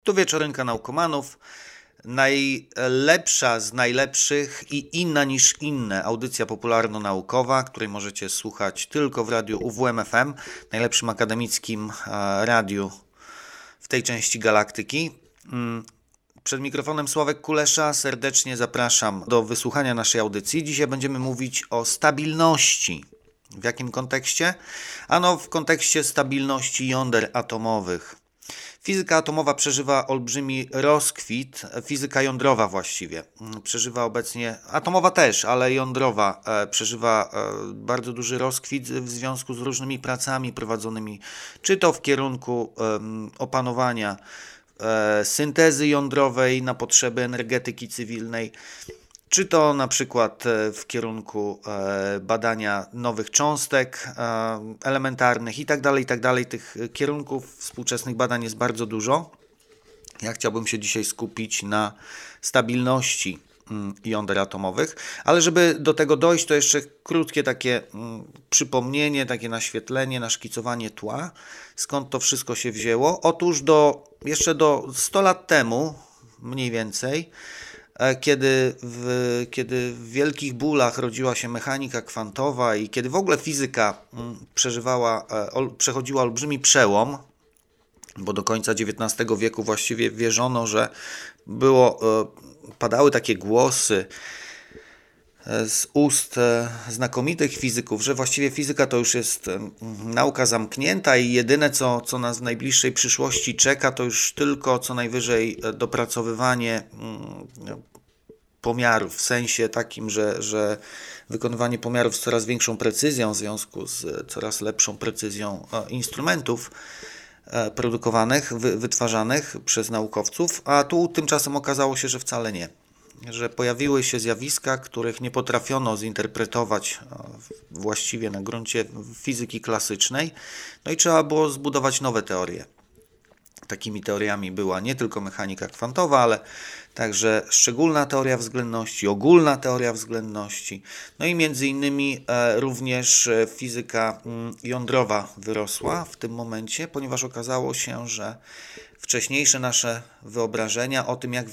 Tu Wieczorynka Naukomanów, najlepsza z najlepszych i inna niż inne audycja popularno-naukowa, której możecie słuchać tylko w radiu UWM FM, najlepszym akademickim radiu w tej części galaktyki. Przed mikrofonem Sławek Kulesza, serdecznie zapraszam do wysłuchania naszej audycji. Dzisiaj będziemy mówić o stabilności. W jakim kontekście? Ano w kontekście stabilności jąder atomowych. Fizyka atomowa przeżywa olbrzymi rozkwit, fizyka jądrowa właściwie przeżywa obecnie, atomowa też, ale jądrowa przeżywa bardzo duży rozkwit w związku z różnymi pracami prowadzonymi, czy to w kierunku opanowania syntezy jądrowej na potrzeby energetyki cywilnej, czy to na przykład w kierunku badania nowych cząstek elementarnych itd. Tych kierunków współczesnych badań jest bardzo dużo. Ja chciałbym się dzisiaj skupić na stabilności jąder atomowych, ale żeby do tego dojść, to jeszcze krótkie takie przypomnienie, takie naświetlenie, naszkicowanie tła, skąd to wszystko się wzięło. Otóż jeszcze do 100 lat temu, mniej więcej, kiedy w wielkich bólach rodziła się mechanika kwantowa i kiedy w ogóle fizyka przechodziła olbrzymi przełom, bo do końca XIX wieku właściwie wierzono, że padały takie głosy z ust znakomitych fizyków, że właściwie fizyka to już jest nauka zamknięta i jedyne co nas w najbliższej przyszłości czeka, to już tylko co najwyżej dopracowywanie pomiarów, w sensie takim, że wykonywanie pomiarów z coraz większą precyzją w związku z coraz lepszą precyzją instrumentów produkowanych, wytwarzanych przez naukowców, a tu tymczasem okazało się, że wcale nie. Że pojawiły się zjawiska, których nie potrafiono zinterpretować właściwie na gruncie fizyki klasycznej, no i trzeba było zbudować nowe teorie. Takimi teoriami była nie tylko mechanika kwantowa, ale także szczególna teoria względności, ogólna teoria względności, no i między innymi również fizyka jądrowa wyrosła w tym momencie, ponieważ okazało się, że wcześniejsze nasze wyobrażenia o tym, jak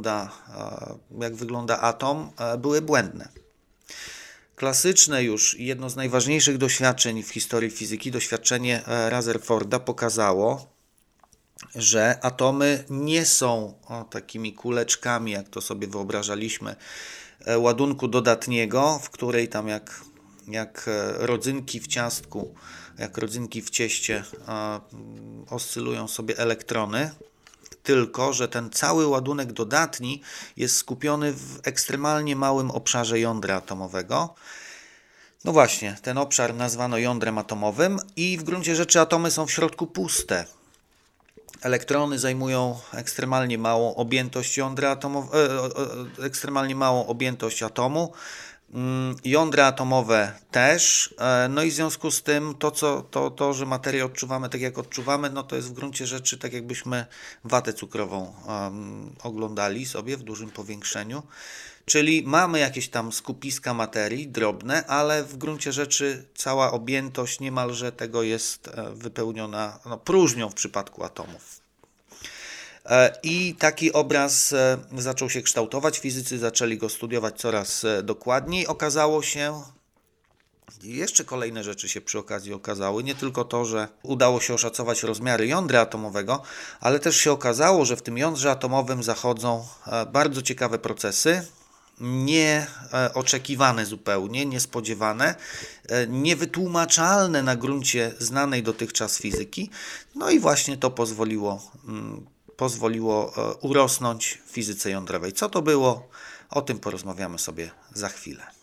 wygląda atom, były błędne. Klasyczne już i jedno z najważniejszych doświadczeń w historii fizyki, doświadczenie Rutherforda pokazało, że atomy nie są takimi kuleczkami, jak to sobie wyobrażaliśmy, ładunku dodatniego, w której tam jak rodzynki w ciastku, jak rodzynki w cieście oscylują sobie elektrony, tylko że ten cały ładunek dodatni jest skupiony w ekstremalnie małym obszarze jądra atomowego. No właśnie, ten obszar nazwano jądrem atomowym i w gruncie rzeczy atomy są w środku puste. Elektrony zajmują ekstremalnie małą objętość ekstremalnie małą objętość atomu, jądra atomowe też, no i w związku z tym to, że materię odczuwamy tak jak odczuwamy, no to jest w gruncie rzeczy tak jakbyśmy watę cukrową oglądali sobie w dużym powiększeniu, czyli mamy jakieś tam skupiska materii drobne, ale w gruncie rzeczy cała objętość niemalże tego jest wypełniona próżnią w przypadku atomów. I taki obraz zaczął się kształtować, fizycy zaczęli go studiować coraz dokładniej. Okazało się, jeszcze kolejne rzeczy się przy okazji okazały, nie tylko to, że udało się oszacować rozmiary jądra atomowego, ale też się okazało, że w tym jądrze atomowym zachodzą bardzo ciekawe procesy, nieoczekiwane zupełnie, niespodziewane, niewytłumaczalne na gruncie znanej dotychczas fizyki. No i właśnie to pozwoliło urosnąć fizyce jądrowej. Co to było? O tym porozmawiamy sobie za chwilę.